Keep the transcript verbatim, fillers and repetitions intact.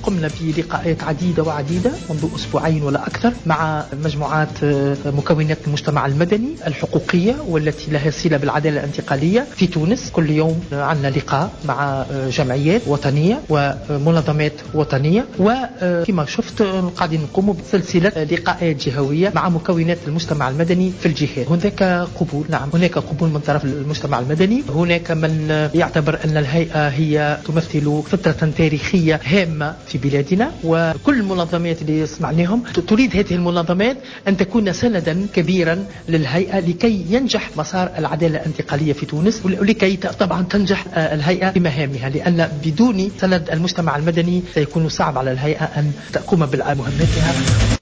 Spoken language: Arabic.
قمنا بلقاءات عديدة وعديدة منذ أسبوعين ولا أكثر مع مجموعات مكونات المجتمع المدني الحقوقية والتي لها صلة بالعدالة الانتقالية في تونس. كل يوم عندنا لقاء مع جمعيات وطنية ومنظمات وطنية، وكما شفت قاعدين نقوم بسلسلة لقاءات جهوية مع مكونات المجتمع المدني في الجهات. هناك قبول، نعم هناك قبول من طرف المجتمع المدني. هناك من يعتبر أن الهيئة هي تمثل فترة تاريخية هامة في بلادنا، وكل المنظمات اللي سمعناهم تريد هذه المنظمات أن تكون سندا كبيرا للهيئة لكي ينجح مسار العدالة الانتقالية في تونس، ولكي طبعا تنجح الهيئة بمهامها، لأن بدون سند المجتمع المدني سيكون صعب على الهيئة أن تقوم بمهمتها.